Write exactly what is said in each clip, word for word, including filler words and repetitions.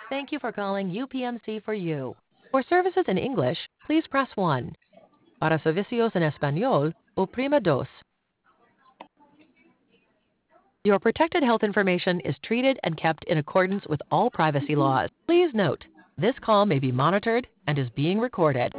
Thank you for calling U P M C for You. For services in English, please press one. Para servicios en español, oprima dos. Your protected health information is treated and kept in accordance with all privacy laws. Please note, this call may be monitored and is being recorded.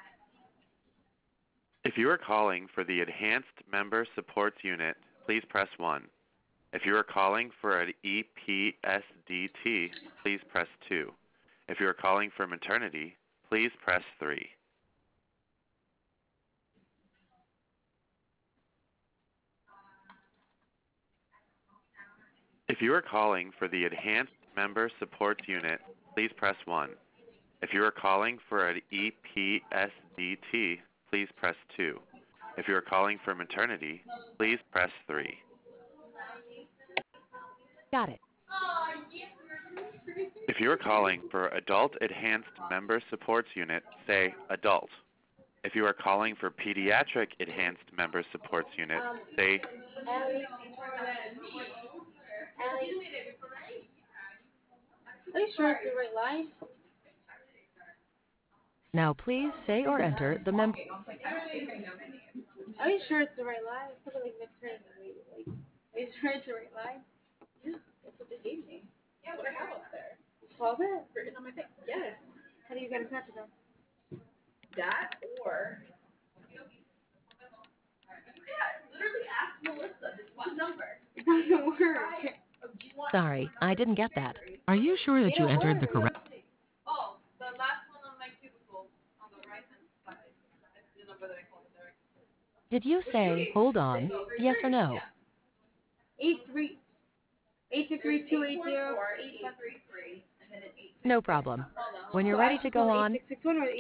If you are calling for the Enhanced Member Supports Unit, please press one. If you are calling for an E P S D T, please press two. If you are calling for maternity, please press three. If you are calling for the Enhanced Member Supports Unit, please press one. If you are calling for an E P S D T, please press two. If you are calling for maternity, please press three. Got it. If you are calling for Adult Enhanced Member Supports Unit, say Adult. If you are calling for Pediatric Enhanced Member Supports Unit, say Allie, Allie, are you sure it's the right line? Now please say or enter the member. Are you sure it's the right line? It's probably like maternity. Like, are you sure it's the right line? Yeah, that's what they gave me. Yeah, what I have up there. You saw that? Written on my thing. Yes. How do you get in touch with them? That or literally ask Melissa. This is the number. It doesn't work. Sorry, I didn't get that. Are you sure It that you don't entered the work. correct? Oh, the last one on my cubicle on the right hand side. That's the number that I called the direct. Did you say, hold on, yes or no? Eight three. Eight two three two eight zero eight five. Three three and then an eight. No problem. When you're So I ready to should go call eight on, six six one or